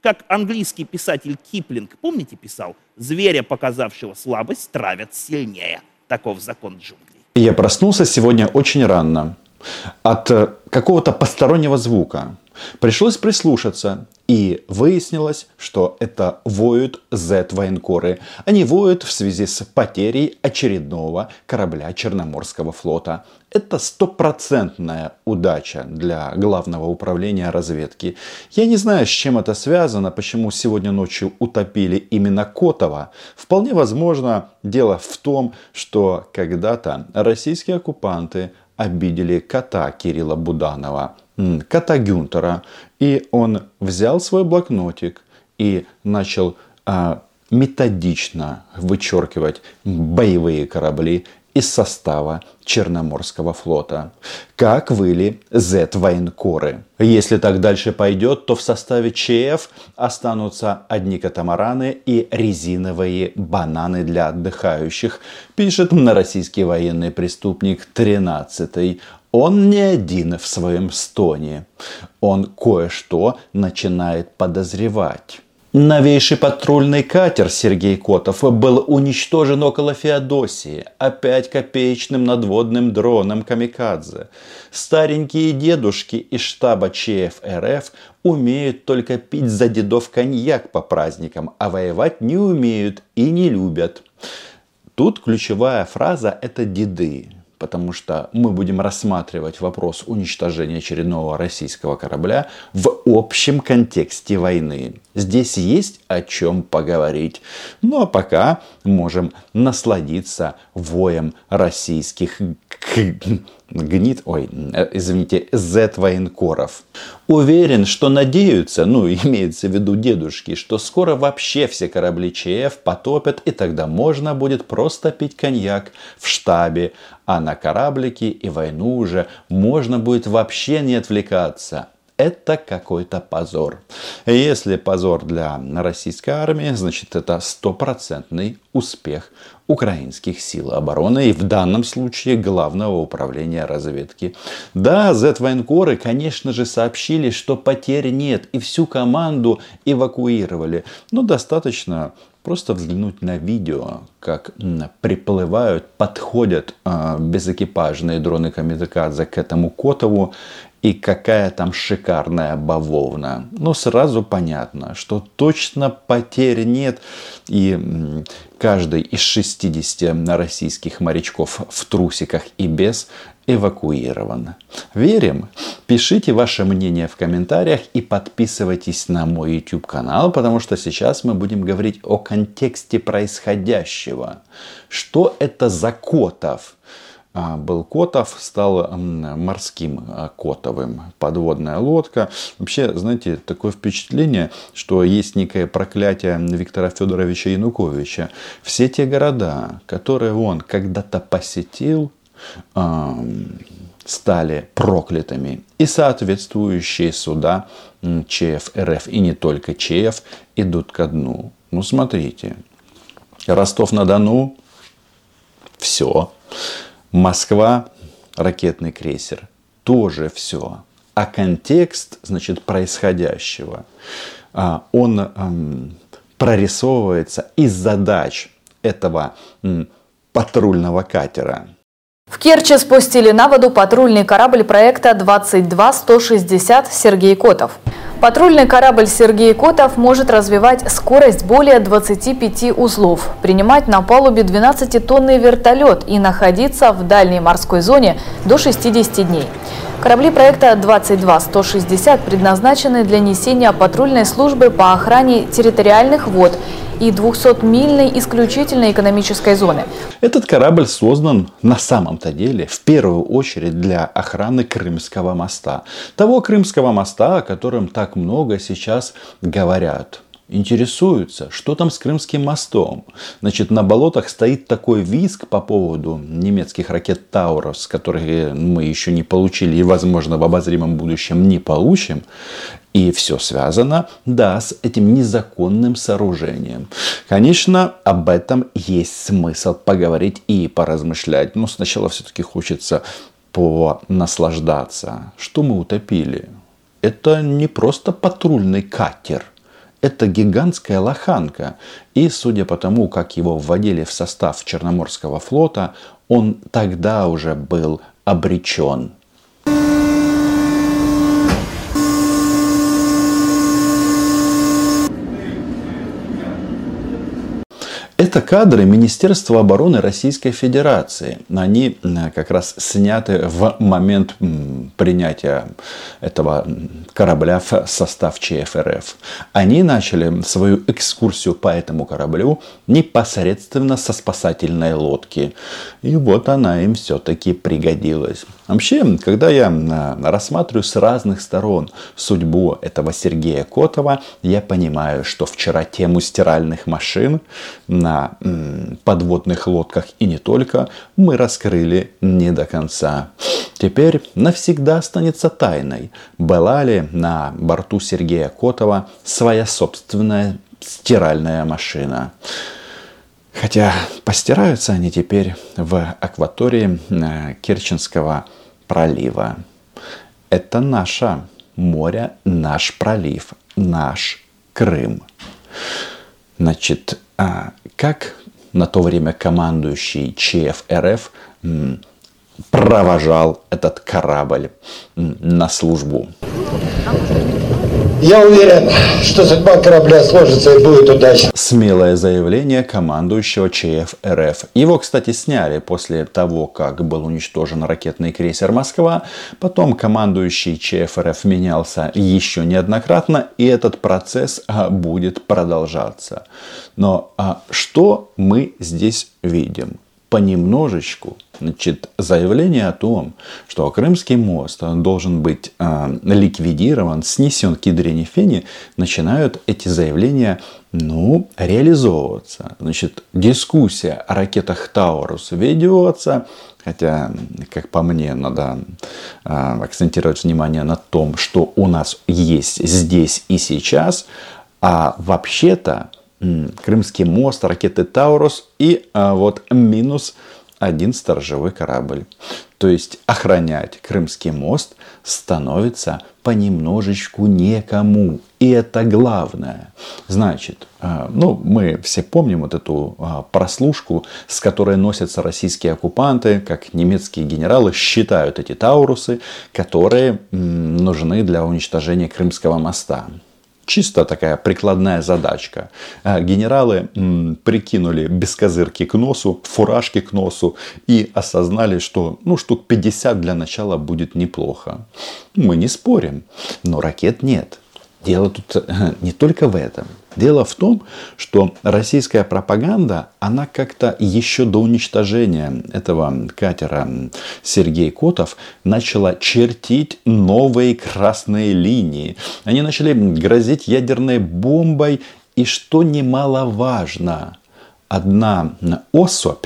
Как английский писатель Киплинг, помните, писал: «Зверя, показавшего слабость, травят сильнее». Таков закон джунглей. Я проснулся сегодня очень рано от какого-то постороннего звука. Пришлось прислушаться, и выяснилось, что это воют Z-военкоры. Они воют в связи с потерей очередного корабля Черноморского флота. Это стопроцентная удача для Главного управления разведки. Я не знаю, с чем это связано, почему сегодня ночью утопили именно Котова. Вполне возможно, дело в том, что когда-то российские оккупанты обидели кота Кирилла Буданова, кота Гюнтера. И он взял свой блокнотик и начал методично вычеркивать боевые корабли из состава Черноморского флота. Как выли Z-военкоры. Если так дальше пойдет, то в составе ЧФ останутся одни катамараны и резиновые бананы для отдыхающих, пишет на российский военный преступник 13-й. Он не один в своем стоне. Он кое-что начинает подозревать. Новейший патрульный катер Сергей Котов был уничтожен около Феодосии, опять копеечным надводным дроном «Камикадзе». Старенькие дедушки из штаба ЧФ РФ умеют только пить за дедов коньяк по праздникам, а воевать не умеют и не любят. Тут ключевая фраза – это деды. Потому что мы будем рассматривать вопрос уничтожения очередного российского корабля в общем контексте войны. Здесь есть о чем поговорить. Ну а пока можем насладиться воем российских Z-военкоров. Уверен, что надеются, имеется в виду дедушки, что скоро вообще все корабли ЧФ потопят, и тогда можно будет просто пить коньяк в штабе, а на кораблике и войну уже можно будет вообще не отвлекаться. Это какой-то позор. Если позор для российской армии, значит это стопроцентный успех украинских сил обороны и в данном случае Главного управления разведки. Да, Z-военкоры, конечно же, сообщили, что потерь нет и всю команду эвакуировали. Но достаточно просто взглянуть на видео, как приплывают, подходят безэкипажные дроны «Камикадзе» к этому Котову. И какая там шикарная бавовна. Но сразу понятно, что точно потерь нет. И каждый из 60 российских морячков в трусиках и без эвакуирован. Верим? Пишите ваше мнение в комментариях и подписывайтесь на мой YouTube канал, потому что сейчас мы будем говорить о контексте происходящего. Что это за Котов? Был Котов, стал морским Котовым. Подводная лодка. Вообще, знаете, такое впечатление, что есть некое проклятие Виктора Федоровича Януковича. Все те города, которые он когда-то посетил, стали проклятыми. И соответствующие суда ЧФ РФ, и не только ЧФ, идут ко дну. Смотрите. Ростов-на-Дону. Все. Москва, ракетный крейсер, тоже все. А контекст, происходящего, он прорисовывается из задач этого патрульного катера. В Керчи спустили на воду патрульный корабль проекта 22160 «Сергей Котов». Патрульный корабль «Сергей Котов» может развивать скорость более 25 узлов, принимать на палубе 12-тонный вертолет и находиться в дальней морской зоне до 60 дней. Корабли проекта 22160 предназначены для несения патрульной службы по охране территориальных вод и 200-мильной исключительной экономической зоны. Этот корабль создан на самом-то деле в первую очередь для охраны Крымского моста. Того Крымского моста, о котором так много сейчас говорят. Интересуются, что там с Крымским мостом. На болотах стоит такой визг по поводу немецких ракет Таурус, которые мы еще не получили и, возможно, в обозримом будущем не получим. И все связано, да, с этим незаконным сооружением. Конечно, об этом есть смысл поговорить и поразмышлять. Но сначала все-таки хочется понаслаждаться. Что мы утопили? Это не просто патрульный катер. Это гигантская лоханка. И судя по тому, как его вводили в состав Черноморского флота, он тогда уже был обречен. Это кадры Министерства обороны Российской Федерации. Они как раз сняты в момент принятия этого корабля в состав ЧФ РФ. Они начали свою экскурсию по этому кораблю непосредственно со спасательной лодки. И вот она им все-таки пригодилась. Вообще, когда я рассматриваю с разных сторон судьбу этого Сергея Котова, я понимаю, что вчера тему стиральных машин на подводных лодках и не только мы раскрыли не до конца. Теперь навсегда останется тайной, была ли на борту Сергея Котова своя собственная стиральная машина. Хотя постираются они теперь в акватории Керченского пролива. Это наше море, наш пролив, наш Крым. Значит, как на то время командующий ЧФ РФ провожал этот корабль на службу? Я уверен, что судьба корабля сложится и будет удачной. Смелое заявление командующего ЧФ РФ. Его, кстати, сняли после того, как был уничтожен ракетный крейсер «Москва». Потом командующий ЧФ РФ менялся еще неоднократно, и этот процесс будет продолжаться. Но что мы здесь видим? Понемножечку, значит, заявление о том, что Крымский мост должен быть ликвидирован, снесен к ядрене фени, начинают эти заявления реализовываться. Значит, дискуссия о ракетах Таурус ведется, хотя, как по мне, надо акцентировать внимание на том, что у нас есть здесь и сейчас, а вообще-то Крымский мост, ракеты Таурус и вот минус один сторожевой корабль. То есть охранять Крымский мост становится понемножечку некому. И это главное. Значит, мы все помним вот эту прослушку, с которой носятся российские оккупанты, как немецкие генералы считают эти Таурусы, которые нужны для уничтожения Крымского моста. Чисто такая прикладная задачка. Генералы прикинули бескозырки к носу, фуражки к носу и осознали, что штук 50 для начала будет неплохо. Мы не спорим, но ракет нет. Дело тут не только в этом. Дело в том, что российская пропаганда, она как-то еще до уничтожения этого катера Сергей Котов начала чертить новые красные линии. Они начали грозить ядерной бомбой. И что немаловажно, одна особь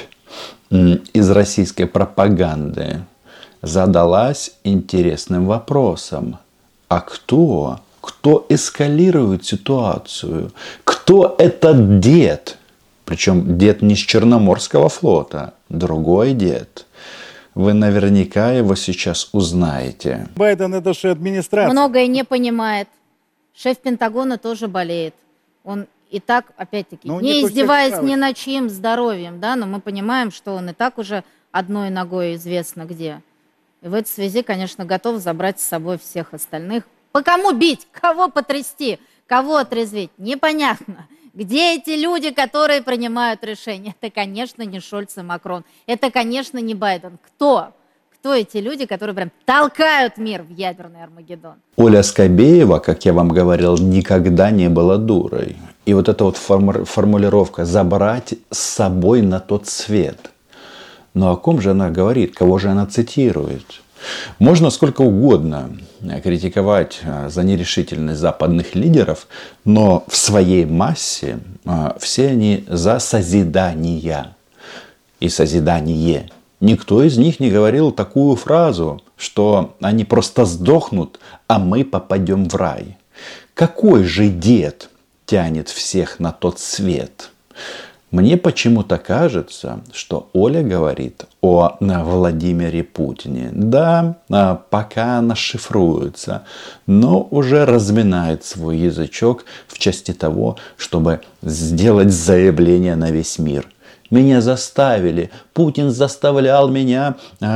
из российской пропаганды задалась интересным вопросом. А кто эскалирует ситуацию? Кто этот дед? Причем дед не с Черноморского флота, другой дед. Вы наверняка его сейчас узнаете. Байден — это же администрация. Многое не понимает. Шеф Пентагона тоже болеет. Он и так, опять-таки, не издеваясь ни над чьим здоровьем, да, но мы понимаем, что он и так уже одной ногой известно где. И в этой связи, конечно, готов забрать с собой всех остальных. По кому бить? Кого потрясти? Кого отрезвить? Непонятно. Где эти люди, которые принимают решения? Это, конечно, не Шольц и Макрон. Это, конечно, не Байден. Кто? Кто эти люди, которые прям толкают мир в ядерный Армагеддон? Оля Скобеева, как я вам говорил, никогда не была дурой. И вот эта вот формулировка «забрать с собой на тот свет». Но о ком же она говорит? Кого же она цитирует? Можно сколько угодно критиковать за нерешительность западных лидеров, но в своей массе все они за созидание и созидание. Никто из них не говорил такую фразу, что они просто сдохнут, а мы попадем в рай. Какой же дед тянет всех на тот свет? Мне почему-то кажется, что Оля говорит о Владимире Путине. Да, пока она шифруется, но уже разминает свой язычок в части того, чтобы сделать заявление на весь мир. Меня заставили, Путин заставлял меня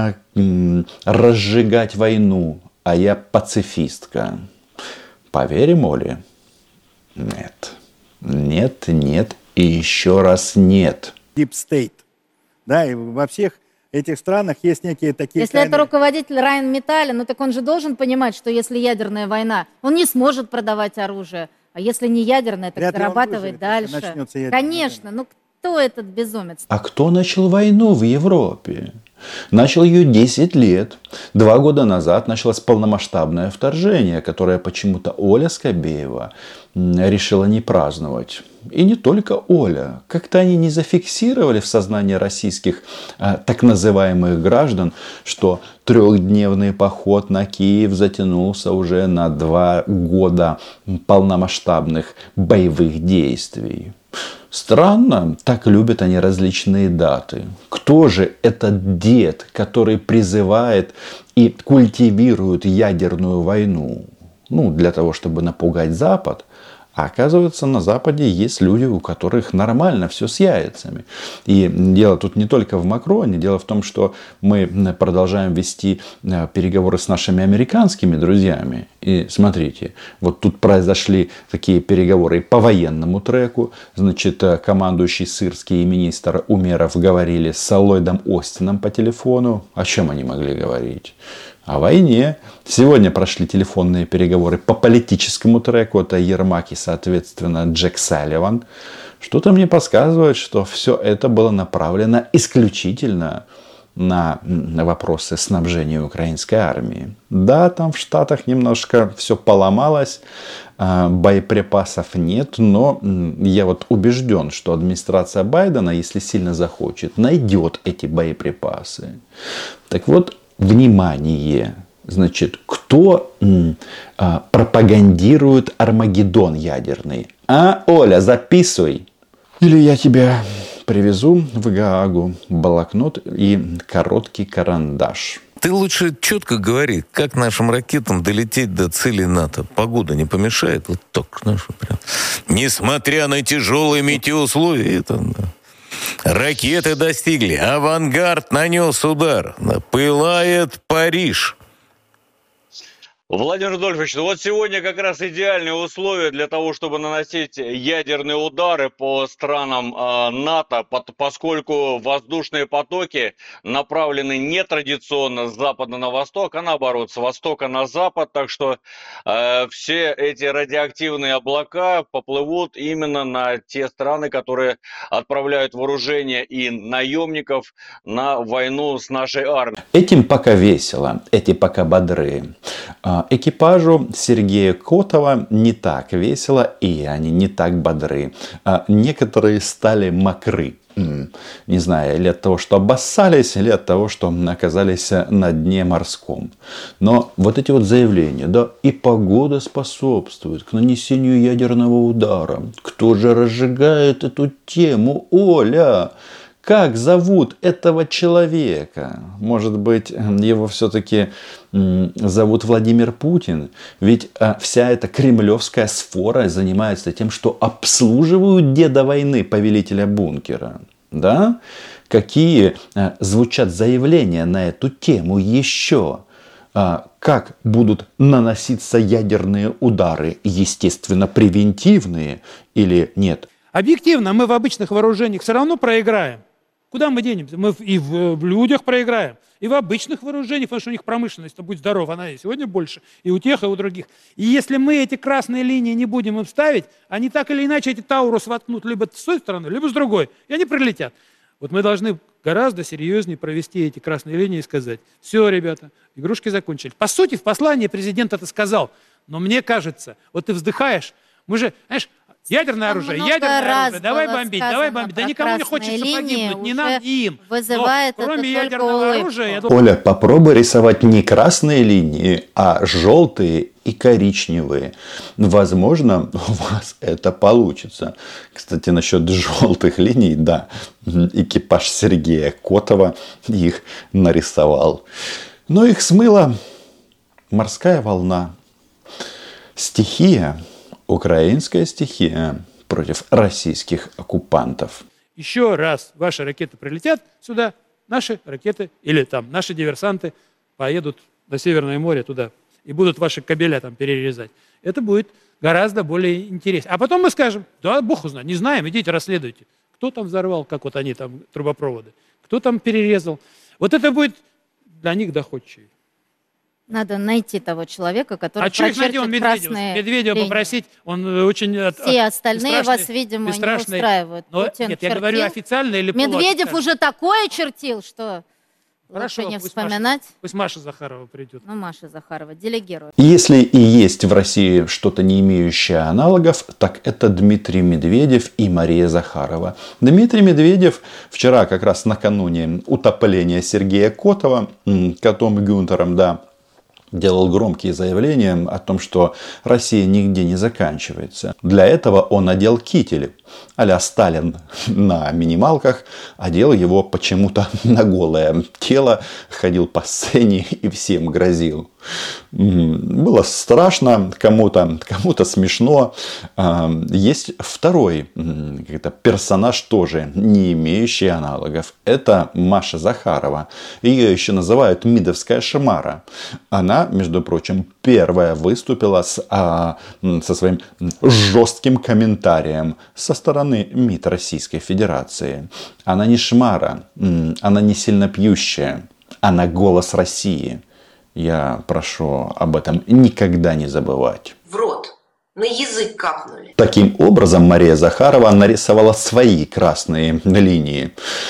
разжигать войну, а я пацифистка. Поверим Оле? Нет. Нет, нет и еще раз нет. Deep State. Да, и во всех этих странах есть некие такие... Если это руководитель Райнметалля, ну так он же должен понимать, что если ядерная война, он не сможет продавать оружие. А если не ядерная, так зарабатывать дальше. Конечно, ну кто этот безумец? А кто начал войну в Европе? Начал ее 10 лет. 2 года назад началось полномасштабное вторжение, которое почему-то Оля Скобеева решила не праздновать. И не только Оля. Как-то они не зафиксировали в сознании российских так называемых граждан, что 3-дневный поход на Киев затянулся уже на 2 года полномасштабных боевых действий. Странно, так любят они различные даты. Кто же этот дед, который призывает и культивирует ядерную войну? Ну, для того, чтобы напугать Запад. А оказывается, на Западе есть люди, у которых нормально все с яйцами. И дело тут не только в Макроне. Дело в том, что мы продолжаем вести переговоры с нашими американскими друзьями. И смотрите, вот тут произошли такие переговоры по военному треку. Значит, командующий Сырский и министр Умеров говорили с Ллойдом Остином по телефону. О чем они могли говорить? О войне. Сегодня прошли телефонные переговоры по политическому треку. Это Ермак и, соответственно, Джек Салливан. Что-то мне подсказывает, что все это было направлено исключительно на вопросы снабжения украинской армии. Да, там в Штатах немножко все поломалось, боеприпасов нет, но я вот убежден, что администрация Байдена, если сильно захочет, найдет эти боеприпасы. Так вот, внимание, значит, кто пропагандирует Армагеддон ядерный? А, Оля, записывай. Или я тебя привезу в Гаагу блокнот и короткий карандаш. Ты лучше четко говори, как нашим ракетам долететь до цели НАТО. Погода не помешает? Вот так, знаешь, прям. Несмотря на тяжелые метеоусловия, это... Ракеты достигли. Авангард нанес удар. Пылает Париж. Владимир Рудольфович, ну вот сегодня как раз идеальные условия для того, чтобы наносить ядерные удары по странам НАТО, поскольку воздушные потоки направлены не традиционно с запада на восток, а наоборот, с востока на запад. Так что все эти радиоактивные облака поплывут именно на те страны, которые отправляют вооружение и наемников на войну с нашей армией. Этим пока весело, эти пока бодрые. Экипажу Сергея Котова не так весело, и они не так бодры. Некоторые стали мокры. Не знаю, или от того, что обоссались, или от того, что оказались на дне морском. Но вот эти вот заявления, да, и погода способствует к нанесению ядерного удара. Кто же разжигает эту тему, Оля? Как зовут этого человека? Может быть, его все-таки зовут Владимир Путин? Ведь вся эта кремлевская сфора занимается тем, что обслуживают деда войны, повелителя бункера. Да? Какие звучат заявления на эту тему еще? Как будут наноситься ядерные удары? Естественно, превентивные или нет? Объективно, мы в обычных вооружениях все равно проиграем. Куда мы денемся? Мы и в людях проиграем, и в обычных вооружениях, потому что у них промышленность, будь здоров, она и сегодня больше, и у тех, и у других. И если мы эти красные линии не будем им ставить, они так или иначе эти Таурус воткнут либо с той стороны, либо с другой, и они прилетят. Вот мы должны гораздо серьезнее провести эти красные линии и сказать: все, ребята, игрушки закончились. По сути, в послании президент это сказал, но мне кажется, вот ты вздыхаешь, мы же, знаешь, Ядерное Там оружие, много ядерное раз оружие. Давай было бомбить, сказано давай бомбить. Да про никому не красные хочется линии, погибнуть, не уже нам, и им. вызывает Но это кроме только ядерного улыбку. оружия, я думаю, Оля, попробуй рисовать не красные линии, а желтые и коричневые. Возможно, у вас это получится. Кстати, насчет желтых линий, да, экипаж Сергея Котова их нарисовал. Но их смыла морская волна. Стихия, украинская стихия против российских оккупантов. еще раз ваши ракеты прилетят сюда, наши ракеты или там наши диверсанты поедут на Северное море туда и будут ваши кабеля там перерезать. Это будет гораздо более интересно. А потом мы скажем, да, бог узнает, не знаем, идите расследуйте. Кто там взорвал, как вот они там, трубопроводы, кто там перерезал. Вот это будет для них доходчивее. Надо найти того человека, который человек найдем прочертит красные Медведева линии. попросить, он очень... Все остальные вас, видимо, не устраивают. Но, Путин нет, я чертил. говорю официально или Медведев полуофициально. уже такое чертил, что Хорошо, лучше не пусть вспоминать. Пусть Маша Захарова придет. Ну, Маша Захарова, делегирует. Если и есть в России что-то не имеющее аналогов, так это Дмитрий Медведев и Мария Захарова. Дмитрий Медведев вчера, как раз накануне утопления Сергея Котова, котом Гюнтером, да, делал громкие заявления о том, что Россия нигде не заканчивается. Для этого он одел китель а-ля Сталин на минималках, одел его почему-то на голое тело, ходил по сцене и всем грозил. Было страшно, кому-то смешно. Есть второй персонаж, тоже не имеющий аналогов. Это Маша Захарова. Ее еще называют Мидовская Шамара. Она, между прочим, первая выступила со своим жестким комментарием со стороны МИД Российской Федерации. Она не шмара, она не сильно пьющая, она голос России. Я прошу об этом никогда не забывать. В рот. На язык капнули. Таким образом, Мария Захарова нарисовала свои красные линии.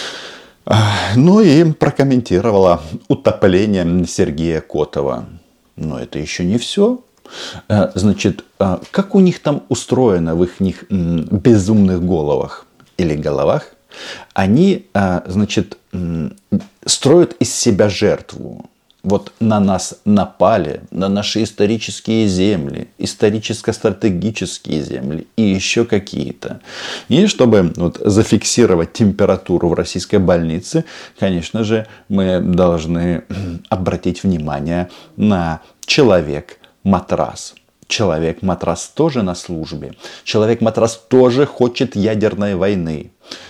Ну и прокомментировала утопление Сергея Котова. Но это еще не все. Значит, как у них там устроено в их безумных головах или головах? Они, значит, строят из себя жертву. Вот на нас напали, на наши исторические земли, историческо-стратегические земли и еще какие-то. И чтобы вот зафиксировать температуру в российской больнице, конечно же, мы должны обратить внимание на человек-матрас. Человек-матрас тоже на службе. Человек-матрас тоже хочет ядерной войны.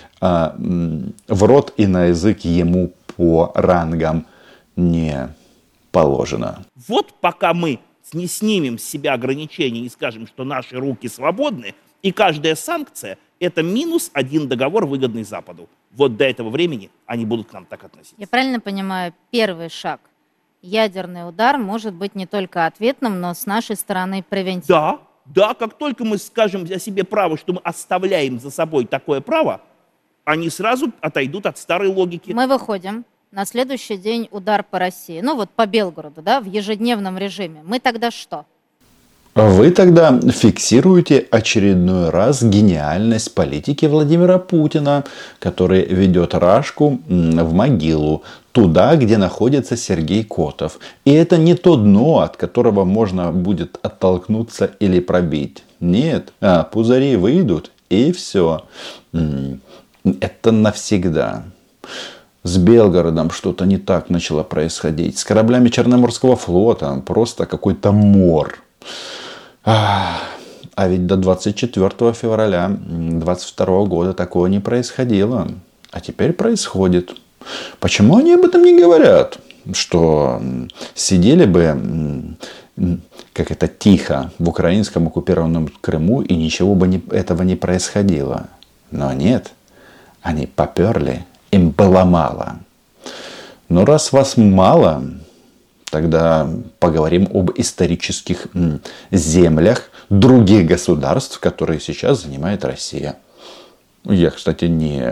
В рот и на язык ему по рангам не положено. Вот пока мы не снимем с себя ограничения и скажем, что наши руки свободны, и каждая санкция – это минус один договор, выгодный Западу. Вот до этого времени они будут к нам так относиться. Я правильно понимаю, первый шаг. Ядерный удар может быть не только ответным, но с нашей стороны превентивным. Да, как только мы скажем о себе право, что мы оставляем за собой такое право, они сразу отойдут от старой логики. Мы выходим. На следующий день удар по России. Ну вот по Белгороду, да, в ежедневном режиме. Мы тогда что? Вы тогда фиксируете очередной раз гениальность политики Владимира Путина, который ведет Рашку в могилу, туда, где находится Сергей Котов. И это не то дно, от которого можно будет оттолкнуться или пробить. Нет, пузыри выйдут, и все. Это навсегда. С Белгородом что-то не так начало происходить. С кораблями Черноморского флота просто какой-то мор. А ведь до 24 февраля 22 года такого не происходило. А теперь происходит. Почему они об этом не говорят? Что сидели бы, как это, тихо в украинском оккупированном Крыму, и ничего бы этого не происходило. Но нет, они поперли. Им было мало. Но раз вас мало, тогда поговорим об исторических землях других государств, которые сейчас занимает Россия. Я, кстати, не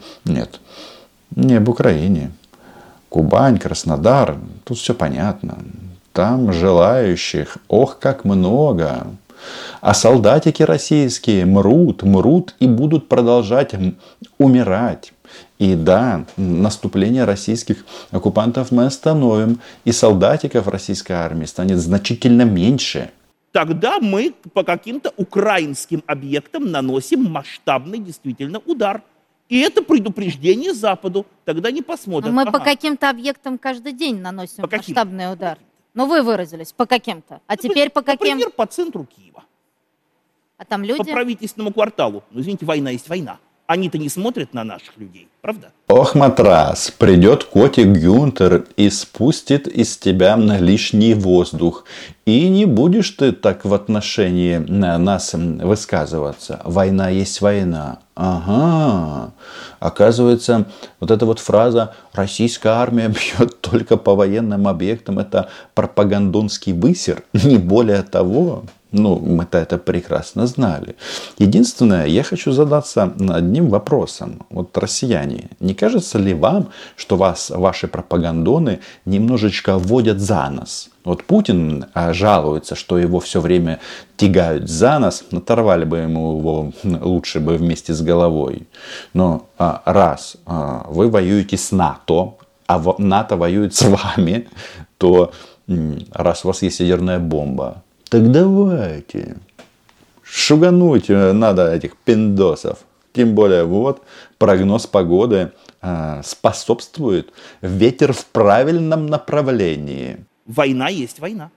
об Украине. Кубань, Краснодар, тут все понятно. Там желающих, ох, как много. А солдатики российские мрут и будут продолжать умирать. И да, наступление российских оккупантов мы остановим, и солдатиков российской армии станет значительно меньше. Тогда мы по каким-то украинским объектам наносим масштабный действительно удар. И это предупреждение Западу. Тогда не посмотрят. Но мы по каким-то объектам каждый день наносим масштабный удар. Но вы выразились, по каким-то. А теперь по каким? Например, по центру Киева. А там люди? По правительственному кварталу. Ну, извините, война есть война. Они-то не смотрят на наших людей, правда? Ох, матрас, придет котик Гюнтер и спустит из тебя лишний воздух. И не будешь ты так в отношении нас высказываться. Война есть война. Ага. Оказывается, вот эта вот фраза «российская армия бьет только по военным объектам» — это пропагандонский высер, не более того. Ну, мы-то это прекрасно знали. Единственное, я хочу задаться одним вопросом. Вот, россияне, не кажется ли вам, что ваши пропагандоны немножечко вводят за нос? Вот Путин жалуется, что его все время тягают за нос. Оторвали бы ему его лучше бы вместе с головой. Но раз вы воюете с НАТО, а НАТО воюет с вами, то раз у вас есть ядерная бомба, так давайте. Шугануть надо этих пиндосов. Тем более, вот, прогноз погоды способствует. Ветер в правильном направлении. Война есть война.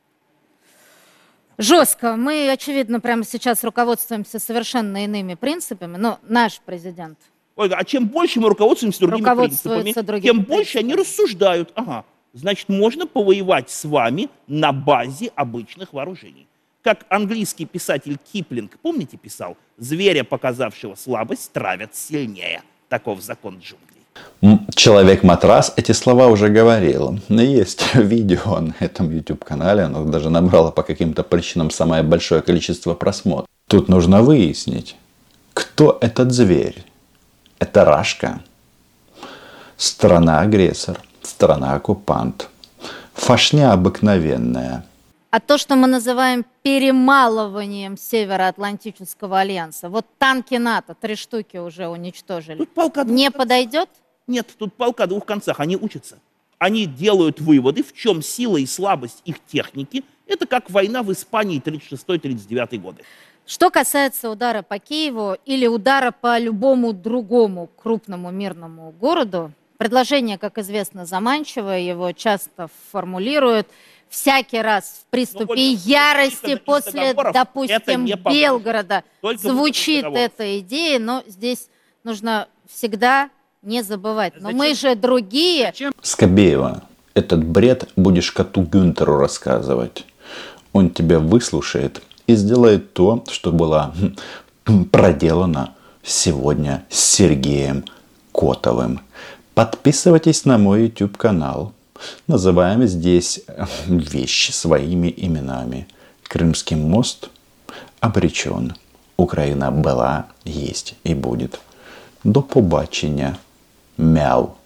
Жестко. Мы, очевидно, прямо сейчас руководствуемся совершенно иными принципами. Но наш президент... Ольга, а чем больше мы руководствуемся другими принципами, тем больше они рассуждают. Ага. Значит, можно повоевать с вами на базе обычных вооружений. Как английский писатель Киплинг, помните, писал, «Зверя, показавшего слабость, травят сильнее». Таков закон джунглей. Человек-матрас эти слова уже говорил. Есть видео на этом YouTube-канале, оно даже набрало по каким-то причинам самое большое количество просмотров. Тут нужно выяснить, кто этот зверь. Это Рашка, страна-агрессор. Страна-оккупант. Фашня обыкновенная. А то, что мы называем перемалыванием Североатлантического альянса. Вот танки НАТО, 3 штуки уже уничтожили. Не подойдет? Нет, тут палка о двух концах. Они учатся. Они делают выводы, в чем сила и слабость их техники. Это как война в Испании 36-39 годы. Что касается удара по Киеву или удара по любому другому крупному мирному городу, предложение, как известно, заманчивое, его часто формулируют. Всякий раз в приступе ярости после, допустим, Белгорода звучит эта идея, но здесь нужно всегда не забывать. Но мы же другие. Скобеева, этот бред будешь коту Гюнтеру рассказывать. Он тебя выслушает и сделает то, что было проделано сегодня с Сергеем Котовым. Подписывайтесь на мой YouTube-канал. Называем здесь вещи своими именами. Крымский мост обречен. Украина была, есть и будет. До побачення. Мяу.